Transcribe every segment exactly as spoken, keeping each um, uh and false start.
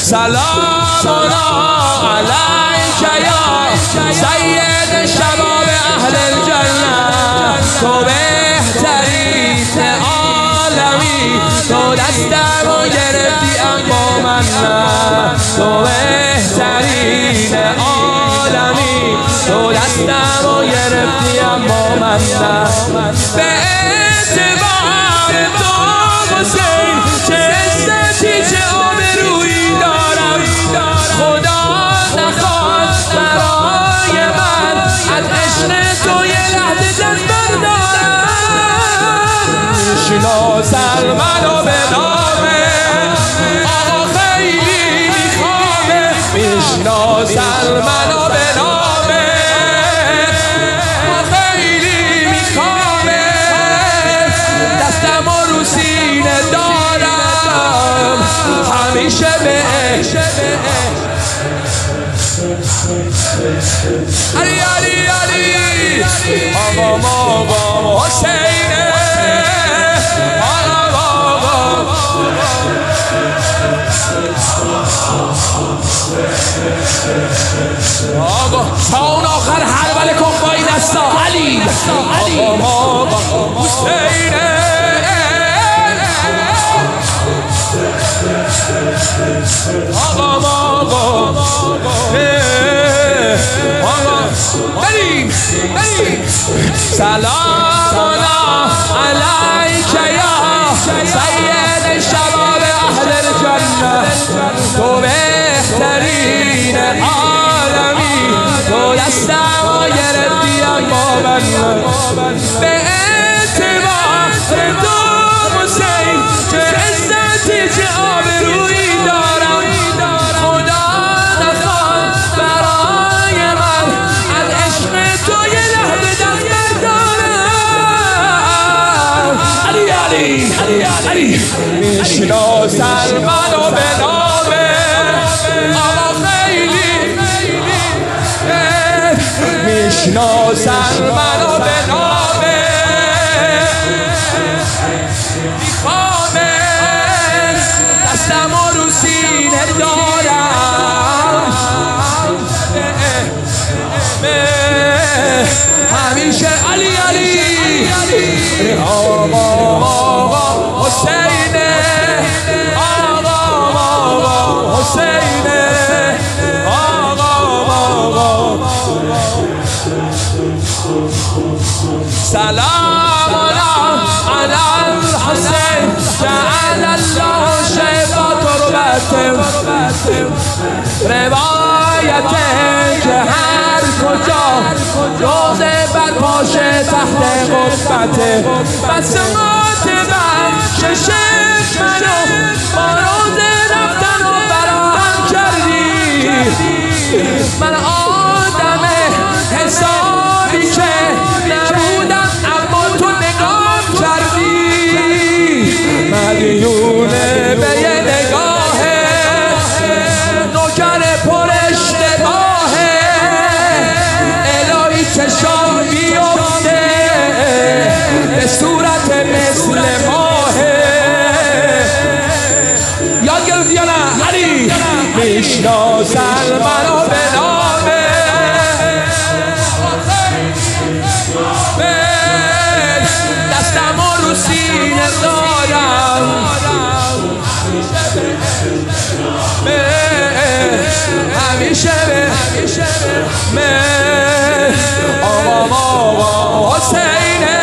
سلام علیک یا سید شباب اهل الجنه، تو بهترین عالمی، تو دستمو گرفتی اما من نه، تو بهترین عالمی، تو دستمو گرفتی اما من نه. به اعتبار تو حسین چه عزتی چه آبرویی دارم، خدا نخواست برای من از عشق تو یه لحظه دست بردارم. میشناسن منو به نامه آقا خیلی میخوامه، میشناسن منو به نامه آقا خیلی میخوامه، دستمو رو سینه دارم همیشه به علی علی علی آقا آقا حسینه، آقا تا اون آخر حلبل کن با این دستا علی آقا آقا حسینه، آقا آقا بریم بریم. سلام علیک یا سید شباب اهل الجنه، تو بهترین عالمی، تو دستمو گرفتی اما من به اعتبار تو حسین چه عزتی چه آبرویی دارم، خدا نخواست برای من از عشق تو یه لحظه دست بردارم. علی علی علی علی میشناسن منو به نامه آقا خیلی میشناسن منو به نامه میخوامه، دستمو رو سینه دارم همیشه علی علی آقا آقا حسینه، آقا آقا حسینه، آقا آقا سلام علی الحسین جعل الله شیبا تربته، روایته که هر کجا روزه بر پاشه تحت قبته، بسمات من ششم منو با روزه رفتن و فراهم کردی، من آدم حسابی که نبودم اما تو نگاه کردی، مدیونه به یه نگاهه نوکر پر اشتباهه، الهی چشام بیفته به صورت مثل ماهه. یاد گرفتی یا نه علی؟ میشناسن منو به نامه دستمو رو سینه دارم همیشه به آقا آقا حسینه،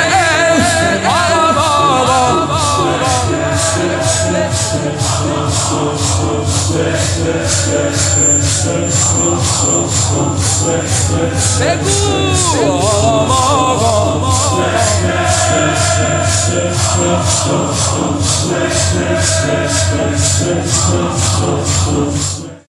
آقا آقا بگو آقا آقا